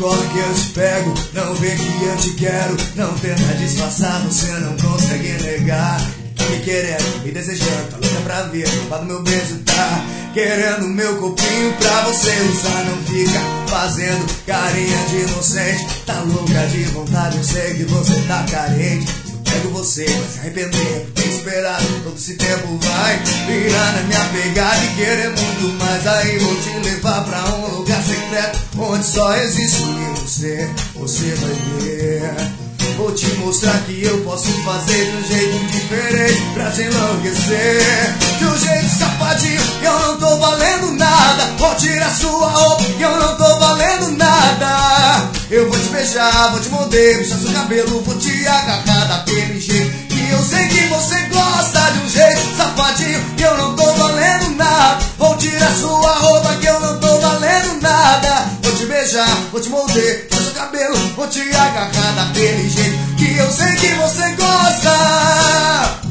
cola que eu te pego, não vê que eu te quero. Não tenta disfarçar, você não consegue negar. Tá me querendo, me desejando, tá louca pra ver. Roubado meu beijo, tá querendo meu corpinho pra você usar. Não fica fazendo carinha de inocente, tá louca de vontade, eu sei que você tá carente. Pego você, vai se arrepender, tem esperado, todo esse tempo vai virar na minha pegada e querer muito mais. Aí vou te levar pra um lugar secreto, onde só existe eu e você vai ver. Vou te mostrar que eu posso fazer de um jeito diferente pra te enlouquecer. De um jeito safadinho, que eu não tô valendo nada. Vou tirar sua roupa, que eu não tô valendo nada. Eu vou te beijar, vou te morder, puxar seu cabelo, vou te agarrar daquele jeito que eu sei que você gosta. De um jeito safadinho, que eu não tô valendo nada. Vou tirar sua roupa, que eu não tô valendo nada. Vou te beijar, vou te morder, puxar seu cabelo, vou te agarrar daquele jeito que eu sei que você gosta.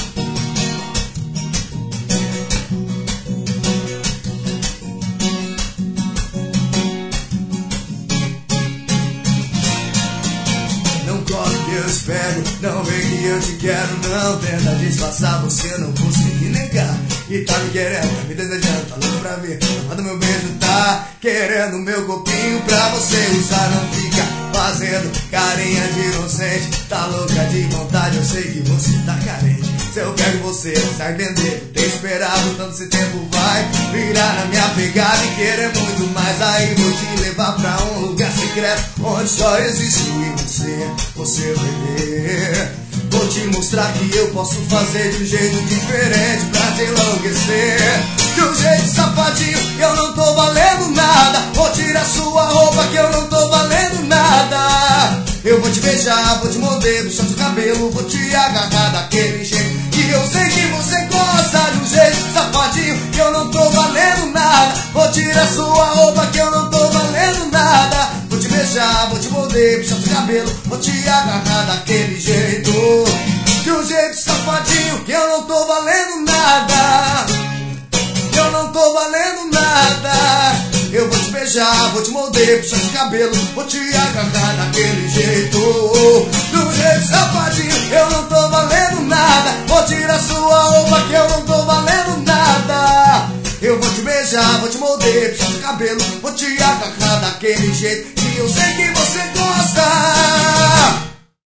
Eu espero, não vê que eu te quero. Não tenta disfarçar, você não consegue negar. E tá me querendo, tá me desejando, tá louco pra ver. Amado meu beijo, tá querendo meu corpinho pra você usar. Não fica fazendo carinha de inocente, tá louca de vontade, eu sei que você tá carente. Se eu pego você, sai vender, tem esperado, tanto esse tempo vai virar na minha pegada e querer muito mais. Aí vou te levar pra um lugar secreto, onde só existe eu e você vai ver. Vou te mostrar que eu posso fazer de um jeito diferente pra te enlouquecer. De um jeito safadinho, que eu não tô valendo nada. Vou tirar sua roupa, que eu não tô valendo nada. Eu vou te beijar, vou te morder, puxar seu cabelo, vou te agarrar daquele jeito que eu sei que você gosta. De um jeito safadinho, que eu não tô valendo nada. Vou tirar sua roupa, que eu não tô valendo nada. Vou te beijar, vou te morder, puxar seu cabelo, vou te agarrar daquele jeito. De um jeito safadinho, que eu não tô valendo nada. Eu não tô valendo nada. Eu vou te beijar, vou te morder, puxar seu cabelo, vou te agarrar daquele jeito. Do jeito safadinho, eu não tô valendo nada. Vou tirar sua roupa, que eu não tô valendo nada. Eu vou te beijar, vou te morder, puxar seu cabelo, vou te agarrar daquele jeito